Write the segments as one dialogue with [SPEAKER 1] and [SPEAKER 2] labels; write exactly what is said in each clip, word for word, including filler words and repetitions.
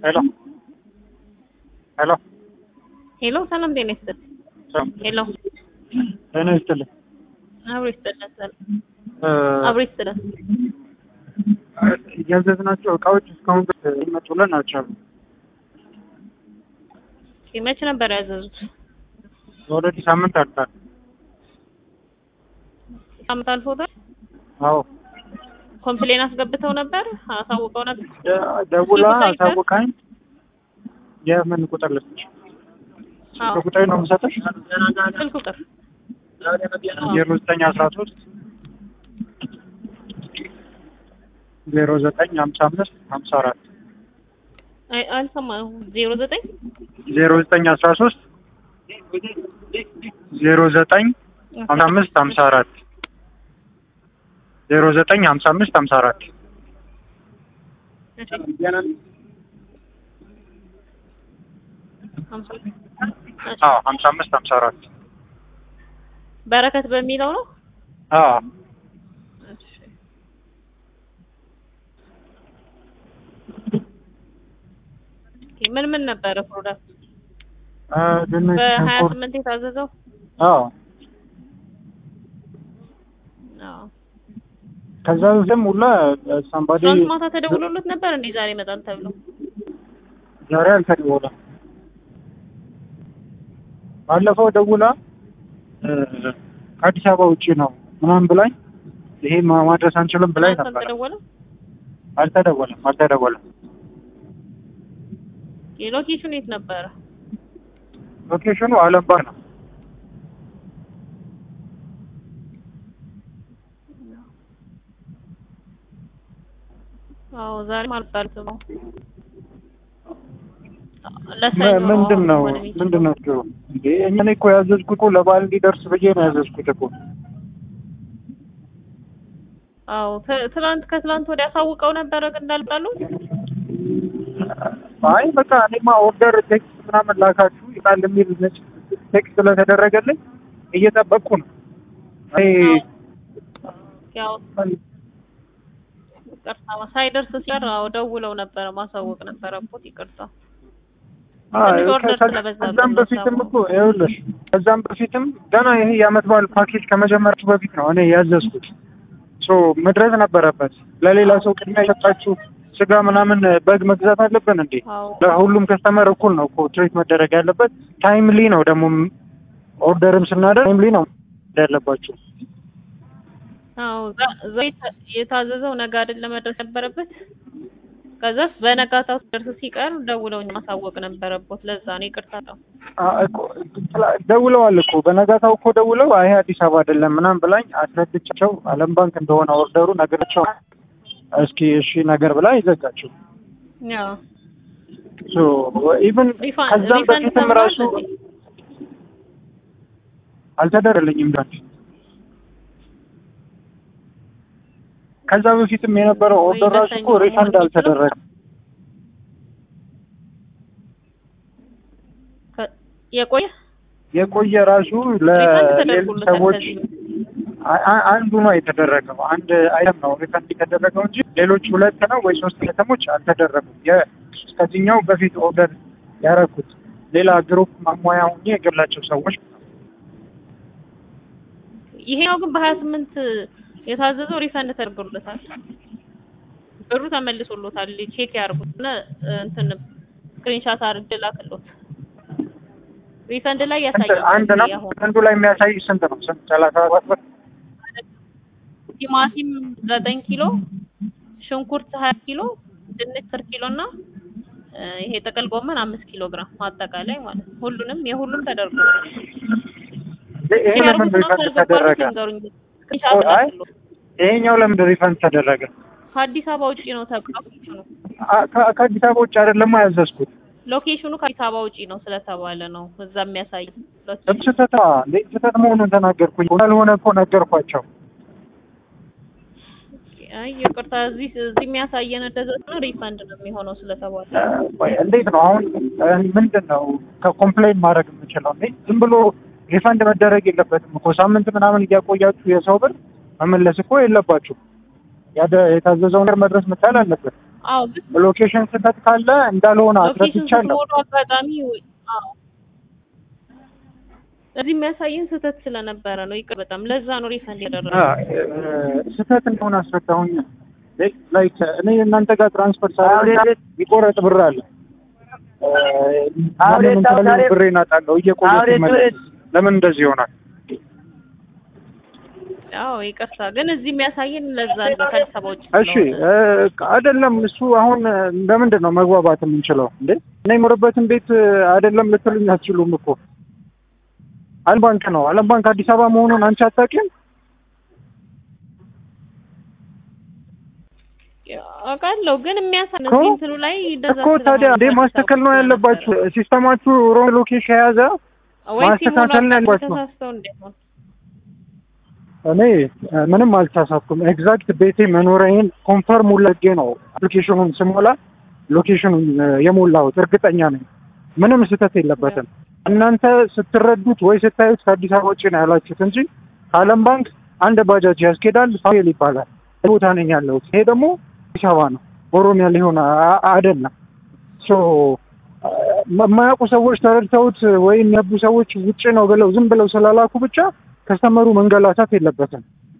[SPEAKER 1] Hello. Hello.
[SPEAKER 2] ሄሎ ሰላም ጤና ይስጥልኝ። ሄሎ
[SPEAKER 1] ጤና ይስጥልኝ።
[SPEAKER 2] አብሮ ይስጥልን። ሰላም
[SPEAKER 1] እ
[SPEAKER 2] አብሮ ይስጥልን።
[SPEAKER 1] ያዘዝናቸው እቃዎች እስካሁን ይመጡልን አልቻሉም።
[SPEAKER 2] መቼ ነበር ያዘዙት?
[SPEAKER 1] ኦልሬዲ ሳምንት አልፏል።
[SPEAKER 2] ሳምንት አልፎታል?
[SPEAKER 1] አዎ።
[SPEAKER 2] ኮምፕሌን አስገብተው ነበር? አሳውቀው ነበር?
[SPEAKER 1] ደውላ አሳውቃኝ። የምን ቁጥር ልስጥሽ?
[SPEAKER 2] አዎ
[SPEAKER 1] ቁጥር ነው የምሰጥሽ?
[SPEAKER 2] ስልክ ቁጥር
[SPEAKER 1] ዜሮ ዘጠኝ አስራ ሶስት ዜሮ ዘጠኝ ሀምሳ አምስት ሀምሳ አራት
[SPEAKER 2] አይ አልሰማሁም። ዜሮ ዘጠኝ
[SPEAKER 1] ዜሮ ዘጠኝ አስራ ሶስት ዜሮ ዘጠኝ ሀምሳ አምስት ሀምሳ አራት ዜሮ ዘጠኝ ሀምሳ አምስት ሀምሳ አራት አዎ ሀምሳ አምስት ሀምሳ አራት
[SPEAKER 2] በረከት በሚለው ነው?
[SPEAKER 1] አዎ
[SPEAKER 2] ምን ምን ነበረ ፕሮዳክት?
[SPEAKER 1] አ ድንች
[SPEAKER 2] በሀያ
[SPEAKER 1] ሽንኩርት
[SPEAKER 2] ስምንት የታዘዘው?
[SPEAKER 1] አዎ
[SPEAKER 2] አዎ
[SPEAKER 1] ከዛ ዝም ሁላ ሳምባዲ
[SPEAKER 2] ትናንት ማታ ተደውሎለት ነበር እንዴ ዛሬ ይመጣል ተብሎ?
[SPEAKER 1] ዛሬ አልተደወለም። ባለፈው ደውላ ከአዲስ አበባ ውጪ ነው ምናምን ብላኝ ይሄ ማድረስ አንችልም ብላኝ ነበር።
[SPEAKER 2] አልተደወለም?
[SPEAKER 1] አልተደወለም አልተደወለም።
[SPEAKER 2] የሎኬሽኑ የት ነበረ?
[SPEAKER 1] ሎኬሽኑ አለም ባር ነው።
[SPEAKER 2] አዎ ዛሬ ማለት ነው።
[SPEAKER 1] ምንድን ነው ምንድን ነው እኮ እንዴ እኔ እኮ ያዘዝኩት እኮ ለበዓል እንዲደርስ ብዬ ነው ያዘዝኩት እኮ።
[SPEAKER 2] አዎ ትናንት ከትናንት ወዲያ አሳውቀው ነበረ ግን እንዳልጣሉ?
[SPEAKER 1] አይ በቃ እኔማ ኦርደር ቴክስት ምናምን ላካችሁ ይጣል የሚል ቴክስት ስለተደረገልኝ እየጠበቅኩ ነው። አይ
[SPEAKER 2] ያው ይቅርታ ሳይደርስ ሲቀር አዎ ደውለው ነበረ ማሳወቅ ነበረበት። ይቅርታ
[SPEAKER 1] አይ ከዛም በፊትም እኮ ይኸውልሽ ከዛም በፊትም ገና ይሄ የዓመት በዓል ፓኬጅ ከመጀመራቱ በፊት ነው እኔ ያዘዝኩት። ሶ መድረስ ነበረበት። ለሌላ ሰው ቅድሚያ የሰጣችሁ ስጋ ምናምን በግ መግዛት አለብን እንዴ? ለሁሉም ከስተመር እኩል ነው እኮ ትሪት መደረግ ያለበት። ታይምሊ ነው ደግሞ ኦርደርም ስናደርግ ታይምሊ ነው ያለባችሁ።
[SPEAKER 2] አዎ ዘይት የታዘዘው ነገ አይደለም መድረስ ነበረበት። ከዛስ በነጋታው ደርሶ ሲቀር ደውለው ማሳወቅ ነበረበት። ለዛ ነው ይቅርታ ነው።
[SPEAKER 1] እኮ ደውለዋል እኮ በነጋታው እኮ ደውለው አይ አዲስ አበባ አይደለም ምናምን ብላኝ አስረድቻቸው አለም ባንክ እንደሆነ ኦርደሩ ነገራቸው እስኪ እሺ ነገር ብላ ይዘጋችሁ።
[SPEAKER 2] ያው
[SPEAKER 1] ሶ ኢቭን ከዛም በፊትም ራሱ አልተደረለኝም ዳንት ከዛ በፊትም የነበረው ኦርደር ራሱ እኮ ሪፈንድ አልተደረገም።
[SPEAKER 2] የቆየ
[SPEAKER 1] የቆየ ራሱ ለሌሎች ሰዎች አንዱ ነው የተደረገው። አንድ አይተም ነው ሪፈንድ የተደረገው እንጂ ሌሎች ሁለት ነው ወይ ሶስት አይተሞች አልተደረጉም። ከዚህኛው በፊት ኦርደር ያደረኩት ሌላ ግሩፕ ማሟያ ሆኜ የገላቸው ሰዎች።
[SPEAKER 2] ይሄኛው ግን በሀያ ስምንት የታዘዘው ሪፈንድ ተደርጎለታል። ብሩ ተመልሶሎታል። ቼክ ያርጉትና እንትን ስክሪንሻት አድርጌ ላክሎት። ሪፈንድ ላይ ያሳያል።
[SPEAKER 1] አንድ ነው አንዱ ላይ የሚያሳይ ስንት ነው? ስንት ሰላሳ ሰባት ብር።
[SPEAKER 2] ቲማቲም ዘጠኝ ኪሎ፣ ሽንኩርት ሀያ ኪሎ፣ ድንች አስር ኪሎ እና ይሄ ጥቅል ጎመን አምስት ኪሎ ግራም አጠቃላይ ማለት ነው። ሁሉንም የሁሉም ተደርጓል።
[SPEAKER 1] ይሄ ለምን ሪፈንድ ተደረገ? ይሄኛው ለምን ሪፈንድ ተደረገ?
[SPEAKER 2] ከአዲስ አበባ ውጪ ነው ተብሎ ነው።
[SPEAKER 1] ከአዲስ አበባ ውጪ አይደለም ያዘዝኩት።
[SPEAKER 2] ሎኬሽኑ ከአዲስ አበባ ውጪ ነው ስለተባለ ነው እዛ የሚያሳይ።
[SPEAKER 1] ስህተት ስህተት መሆኑን ተናገርኩኝ። ካልሆነ እኮ ነገርኳቸው።
[SPEAKER 2] አይ ይቅርታ እዚህ እዚህ የሚያሳየን እንደዛ ነው ሪፈንድ ነው የሚሆነው ስለተባለ።
[SPEAKER 1] እንዴት ነው አሁን ምንድነው ከኮምፕሌን ማድረግ የምችለው? እንዴ ዝም ብሎ ሪፈንድ መደረግ የለበትም እኮ። ሳምንት ምናምን እያቆያችሁ የሰው ብር መመለስ እኮ የለባችሁ። ያደ የታዘዘው ነገር መድረስ መቻል አለበት።
[SPEAKER 2] አዎ
[SPEAKER 1] ሎኬሽን ስህተት ካለ እንዳልሆነ አስረድቻለሁ።
[SPEAKER 2] ሞዶ አጋጣሚ አዎ እዚህ የሚያሳየን ስህተት ስለነበረ ነው። ይቅር በጣም ለዛ ነው ሪፈንድ ያደረገው።
[SPEAKER 1] ስህተት እንደሆነ አስረዳሁኝ። ላይክ እኔ እናንተ ጋር ትራንስፈር ሳደርግ ይቆረጥ ብር አለ። አሁን ታዲያ ብሬን አጣለሁ እየቆረጥ ማለት ለምን እንደዚህ ይሆናል?
[SPEAKER 2] አዎ ይቅርታ ግን እዚህ የሚያሳየን ለዛ ነው ከሰባዎች።
[SPEAKER 1] እሺ አይደለም እሱ አሁን ለምንድን ነው መግባባት የምንችለው እንዴ? እኔ የምኖርበትን ቤት አይደለም ልትሉኝ አትችሉም እኮ። ዓለም ባንክ ነው። ዓለም ባንክ አዲስ አበባ መሆኑን አንቺ አታውቂም?
[SPEAKER 2] አውቃለሁ ግን የሚያሳየን እዚህ እንትኑ ላይ እንደዛ
[SPEAKER 1] እኮ ታዲያ እንዴ ማስተካከል ነው ያለባችሁ። ሲስተማችሁ ሮንግ ሎኬሽን የያዘ ማስተካከል ነው ያለባችሁ። እኔ ምንም አልተሳሳትኩም። ኤግዛክት ቤቴ መኖሪያዬን ኮንፈርም ውለጌ ነው አፕሊኬሽኑን ስሞላ ሎኬሽኑን የሞላሁት እርግጠኛ ነኝ። ምንም ስህተት የለበትም። እናንተ ስትረዱት ወይ ስታዩት ከአዲስ አበባ ውጭ ነው ያላችሁት እንጂ ዓለም ባንክ አንድ ባጃጅ ያስኬዳል ፋይል ይባላል ቦታ ነኝ ያለሁት። ይሄ ደግሞ አዲስ አበባ ነው ኦሮሚያ ሊሆን አይደለም። ሶ የማያውቁ ሰዎች ተረድተውት ወይ የሚያቡ ሰዎች ውጭ ነው ብለው ዝም ብለው ስላላኩ ብቻ ከስተመሩ መንገላታት የለበትም።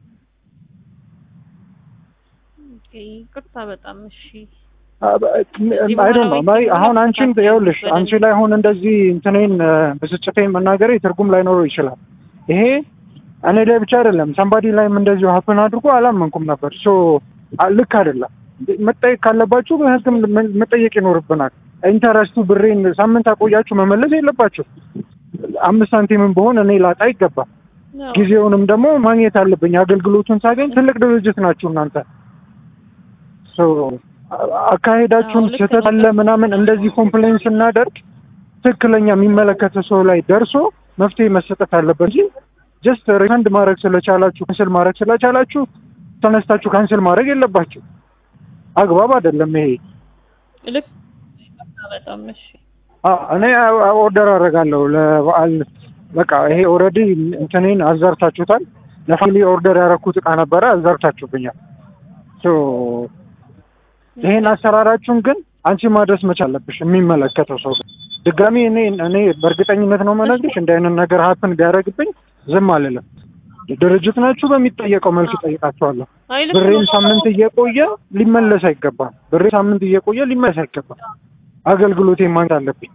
[SPEAKER 2] ይቅርታ በጣም እሺ።
[SPEAKER 1] አይ ዶንት ኖ ማይ አሁን አንቺን ይኸውልሽ አንቺ ላይ አሁን እንደዚህ እንትኔን ብስጭቴን መናገሬ ትርጉም ላይኖረው ይችላል። ይሄ እኔ ላይ ብቻ አይደለም ሰምባዲ ላይም እንደዚሁ ሀፕን አድርጎ አላመንኩም ነበር። ሶ ልክ አይደለም። መጠየቅ ካለባችሁ በህግ መጠየቅ ይኖርብናል። ኢንተረስቱ ብሬን ሳምንት አቆያችሁ መመለስ የለባችሁ። አምስት ሳንቲምም በሆነ እኔ ላጣ ይገባል። ጊዜውንም ደግሞ ማግኘት አለብኝ። አገልግሎቱን ሳገኝ ትልቅ ድርጅት ናችሁ እናንተ። ሶ አካሄዳችሁን ስህተት አለ ምናምን እንደዚህ ኮምፕሌንስ እናደርግ ትክክለኛ የሚመለከተ ሰው ላይ ደርሶ መፍትሄ መሰጠት አለበት እንጂ ጀስት ሪፈንድ ማድረግ ስለቻላችሁ ካንስል ማድረግ ስለቻላችሁ ተነስታችሁ ካንስል ማድረግ የለባችሁ። አግባብ አይደለም ይሄ። ልክ
[SPEAKER 2] በጣም እሺ።
[SPEAKER 1] አዎ እኔ ኦርደር አደርጋለሁ ለበዓል በቃ ይሄ ኦልሬዲ እንትኔን አዘርታችሁታል። ለፋሚሊ ኦርደር ያደረኩት እቃ ነበረ አዘርታችሁብኛል። ሶ ይሄን አሰራራችሁን ግን አንቺ ማድረስ መቻል አለብሽ የሚመለከተው ሰው። ድጋሚ እኔ እኔ በእርግጠኝነት ነው የምነግርሽ እንደ አይነት ነገር ሀፕን ቢያደርግብኝ ዝም አልልም። ድርጅት ናችሁ በሚጠየቀው መልክ ጠይቃችኋለሁ። ብሬን ሳምንት እየቆየ ሊመለስ አይገባም። ብሬን ሳምንት እየቆየ ሊመለስ አይገባም። አገልግሎቴን ማግኘት አለብኝ።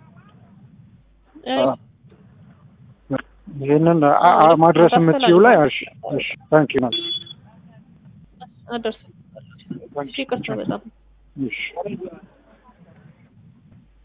[SPEAKER 1] ይሄንን ማድረስ የምትችይው ላይ እሺ እሺ ታንኪ ዩ ማለት
[SPEAKER 2] አደርስ እሺ። ይቅርታ በጣም
[SPEAKER 1] እሺ